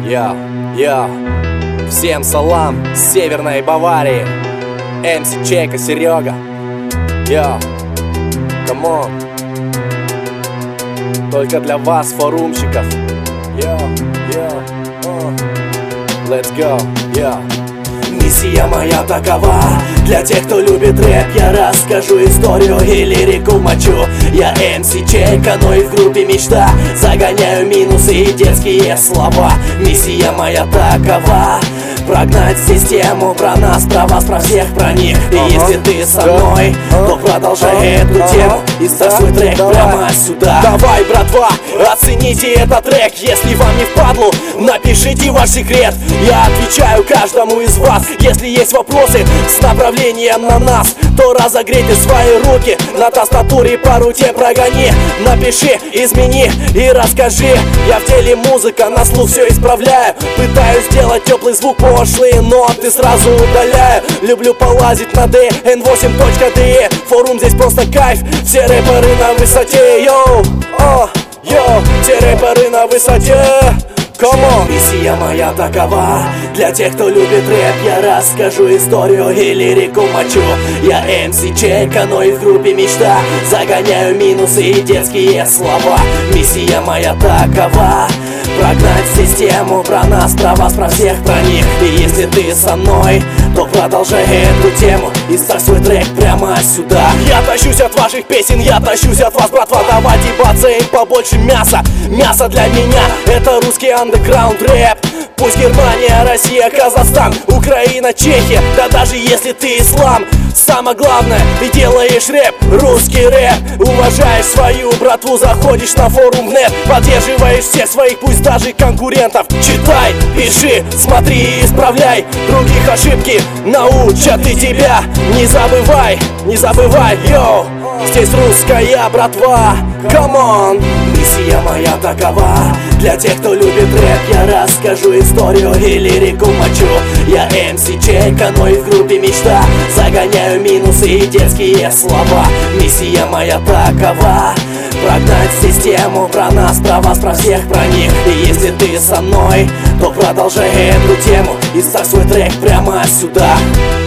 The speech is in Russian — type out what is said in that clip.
Йо, всем салам с Северной Баварии. МС Чека, Серега. Йо, камон. Только для вас, форумщиков. Let's go, Миссия моя такова. Для тех, кто любит рэп, я расскажу историю и лирику мочу. Я МС Чека, но и в группе мечта. Загоняю минусы и детские слова. Миссия моя такова: прогнать систему, про нас, про вас, про всех, про них. И если ты со мной, то продолжай эту тему и ставь свой трек прямо сюда. Давай, братва, оцените этот трек. Если вам не впадлу, напишите ваш секрет. Я отвечаю каждому из вас. Если есть вопросы с направлением на нас, то разогрейте свои руки, на тастатуре пару тем прогони. Напиши, измени и расскажи. Я в теле музыка, на слух все исправляю. Пытаюсь сделать теплый звук, пошлые ноты сразу удаляю. Люблю полазить на dn8.de. Форум здесь просто кайф, все рэперы на высоте. Йоу, все рэперы на высоте. Миссия моя такова. Для тех, кто любит рэп, я расскажу историю и лирику мочу. Я МС Чека, но и в группе мечта. Загоняю минусы и детские слова. Миссия моя такова: прогнать систему, про нас, про вас, про всех, про них. И если ты со мной, то продолжай эту тему и ставь свой трек прямо сюда. Я тащусь от ваших песен, я тащусь от вас, братва. Давайте бацаем побольше мяса. Мясо для меня — это русский андеграунд рэп. Пусть Германия, Россия, Казахстан, Украина, Чехия, да даже если ты ислам. Самое главное, ты делаешь рэп, русский рэп. Уважаешь свою братву, заходишь на форум нет, поддерживаешь всех своих, пусть даже конкурентов. Читай, пиши, смотри и исправляй. Других ошибки научат и тебя. Не забывай, йоу, здесь русская братва. Камон, миссия моя такова. Для тех, кто любит рэп, я расскажу историю и лирику мочу. Я МС Чека, но и в группе мечта. Загоняю минусы и детские слова. Миссия моя такова: прогнать систему, про нас, про вас, про всех, про них. И если ты со мной, то продолжай эту тему и ставь свой трек прямо сюда.